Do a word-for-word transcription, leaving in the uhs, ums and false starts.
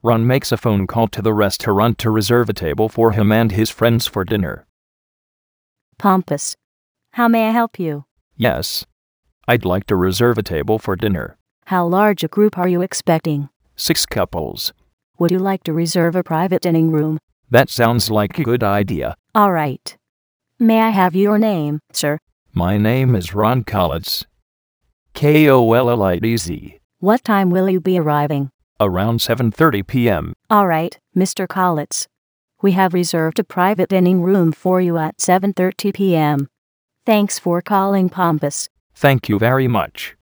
Ron makes a phone call to the restaurant to reserve a table for him and his friends for dinner. Pompous. How may I help you? Yes. I'd like to reserve a table for dinner. How large a group are you expecting? Six couples. Would you like to reserve a private dining room? That sounds like a good idea. All right. May I have your name, sir? My name is Ron Collins. K O L L I D Z. What time will you be arriving? Around seven thirty p.m. All right, Mister Collins. We have reserved a private dining room for you at seven thirty p.m. Thanks for calling Pompous. Thank you very much.